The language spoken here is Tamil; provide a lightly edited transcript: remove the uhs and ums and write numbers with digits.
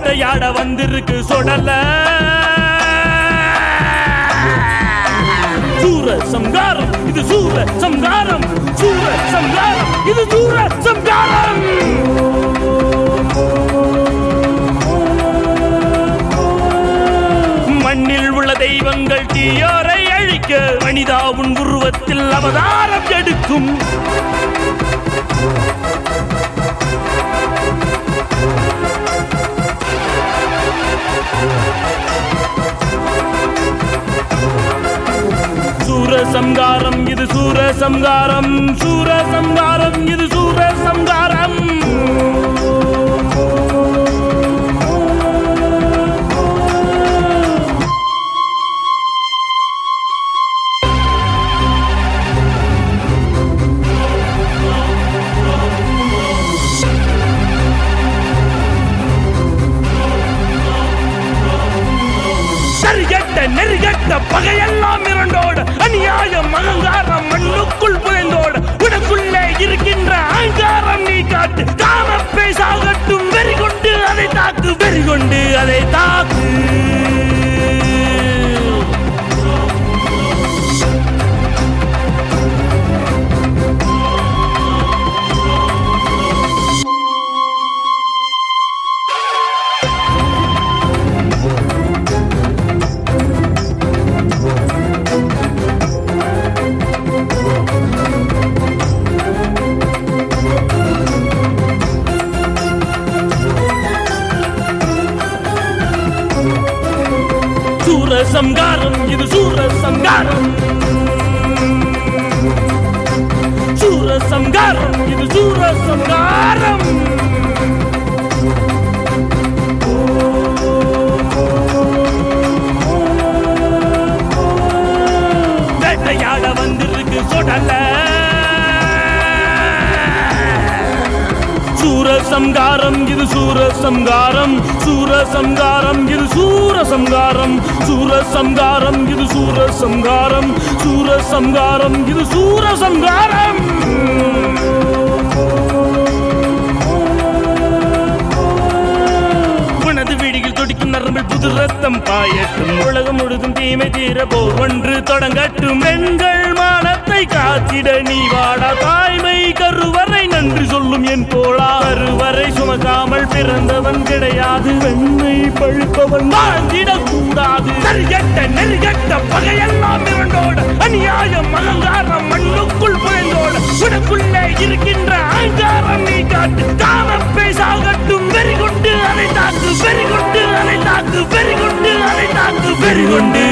வேட்டையாட வந்திருக்கு சொடல சூர சம்காரம் இது சூர சம்காரம் சூர சம்காரம் இது சூர சம்காரம் மண்ணில் உள்ள தெய்வங்கள் தீயோரை அழிக்க மனிதா உன் உருவத்தில் அவதாரம் எடுக்கும் சூரசம்காரம் இது சூரசம்காரம் சூரசம்காரம் இது சூரசம்காரம் நெறிகட்ட பகையெல்லாம் இரண்டோடு அநியாயம் அகங்காரம் மண்ணுக்குள் புதைந்தோடு உனக்குள்ளே இருக்கின்ற அகங்காரம் நீ காட்டு காம பேசாகட்டும் வெறி கொண்டு அதை தாக்கு வெறி கொண்டு அதை தாக்கு சூரசம்காரம் இது சூரசம்காரம் சூரசம்காரம் இது சூரசம்காரம் வேட்டையாட வந்திருக்கு சொடல சூரசம்காரம் இது சூரசம்காரம் சூரசம்காரம் இது சூரசம்காரம் சூரசம்காரம் இது சூரசம்காரம் சூரசம்காரம் இது சூரசம்காரம் உனது விழியில் துடிக்கும் நரம்பில் புது ரத்தம் பாயட்டும் உலகம் முழுதும் தீமை தீர போர் ஒன்று தொடங்கட்டும் பெண்கள் மானத்தை காத்திட நீ வாடா தாய்மை கருவறை நன்றி சொல்லும் என் தோழா கருவறை சுமக்காமல் பிறந்தவன் கிடையாது வெண்மை பழுப்பவன் வாழ்ந்திடக் கூடாது நெறிகட்ட பகையெல்லாம் இரண்டோடு அநியாயம் அகங்காரம் மண்ணுக்குள் புதைந்தோடு உனக்குள்ளே இருக்கின்ற அகங்காரம் நீ காட்டு காம பேசாகட்டும் வெறி கொண்டு அதை தாக்கு வெறி கொண்டு அதை தாக்கு வெறி கொண்டு அதை தாக்கு வெறி கொண்டு